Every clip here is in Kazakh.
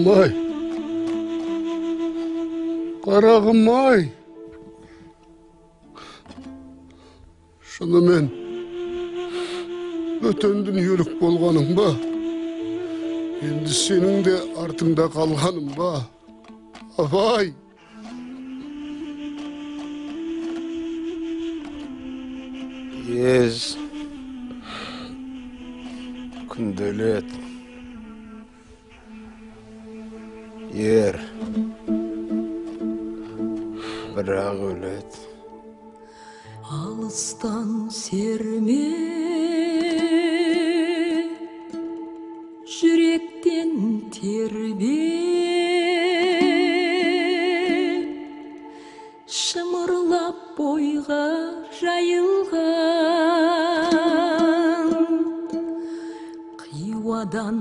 Karagım-ay. Karagım-ay. Şunu men ötön dünyülük bolganym ba? Endi senin de artında kalganym ba? Abay. Yes. Kundelet. Yer. Bırak ölet. Alıstan serme, yürekten terbe, şımırlap boyga jayılgan, kıyvadan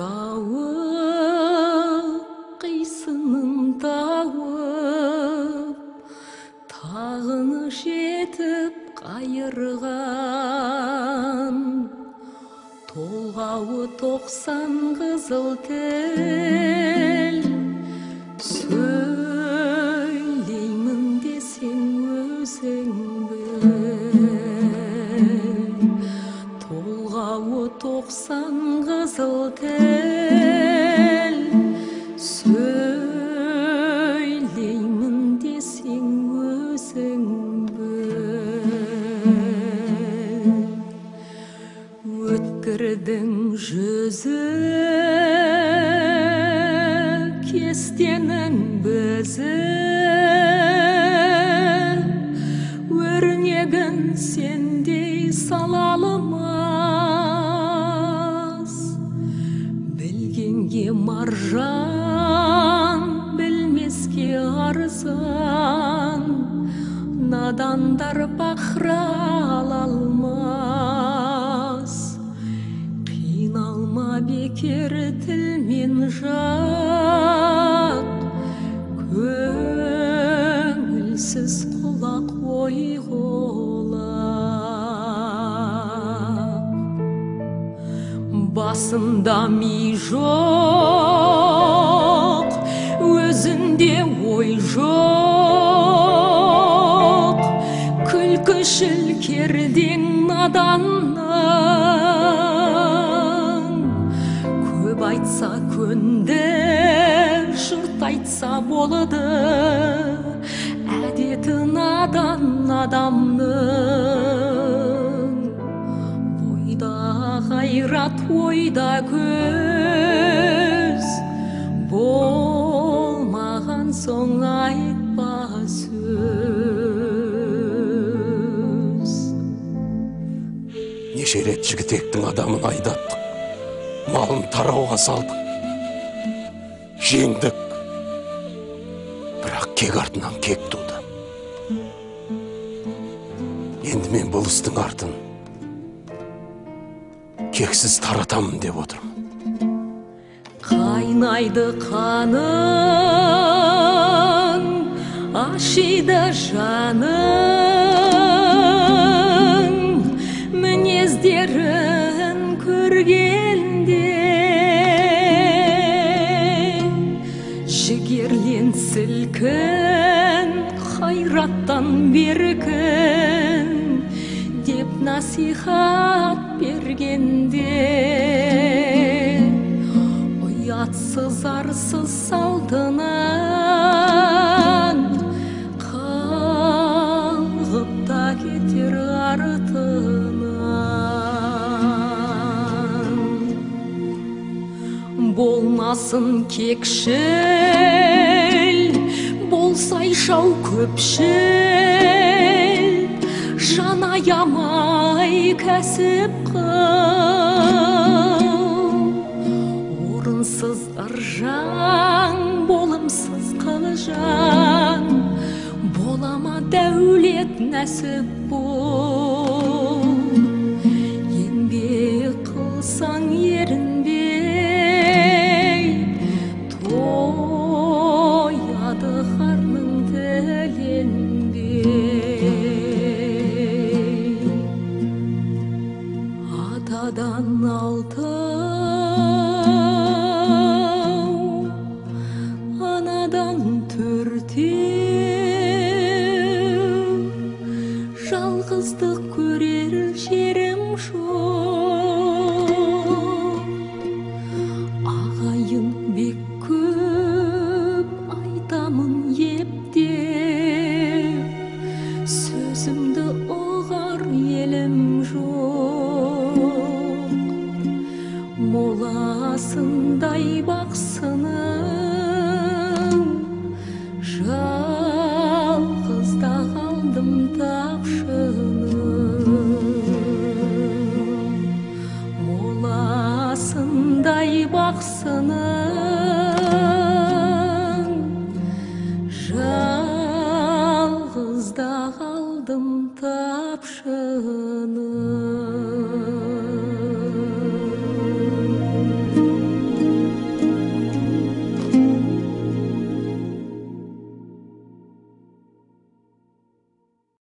şavıp, kıysının tavıp, tağını жетіп қайырған, толғауы 90 қызыл тіл, сөйлеймін десең өзің біл. Толғауы 90 қызыл тіл, сөйлеймін десең өзің өткірдің жүзі, кестенің бізі, өрнегін сендей салалымас. Білгенге маржан, білмеске арзан, надандар бақыра алмас. Қиналма бекер тілмен жат, көңілсіз құлақ ой қолақ. Басында ми жоқ, өзінде ой жоқ, күлкішіл кердең наданның. Көп айтса көнді, жұрт айтса болды, әдеті надан адамның. Бойда ғайрат, ойда көз, болмаған соң айтпа сөз. Неше рет жігітектің адамын айдаттық, малын тарауға салдық, жеңдік, бірақ кек артынан кек туды. Енді мен бұл істің артын кексіз таратамын деп отырмын. Қайнайды қаның, ашиды жаның, мінездерін көргенде жігерлен сілкін, қайраттан беркін деп насихат бергенде ұятсыз арсыз салтынан қалғып та кетер артынан. Болмасын кекшіл, болсай шау көпшіл, жан аямай кәсіп қыл. Орынсыз ыржаң, болымсыз қылжаң, болама дәулет нәсіп бол. Еңбек қылсаң ерінбей, тояды қарның тіленбей. Атадан алтын анадан төртеу, жалғыздық көрер жерім жоқ. Ағайын бек көп, айтамын ептеп, сөзімді ұғар елім жоқ. Моласындай бақсының, жалғызда қалдым тапшының. Моласындай бақсының, жалғызда қалдым тапшының.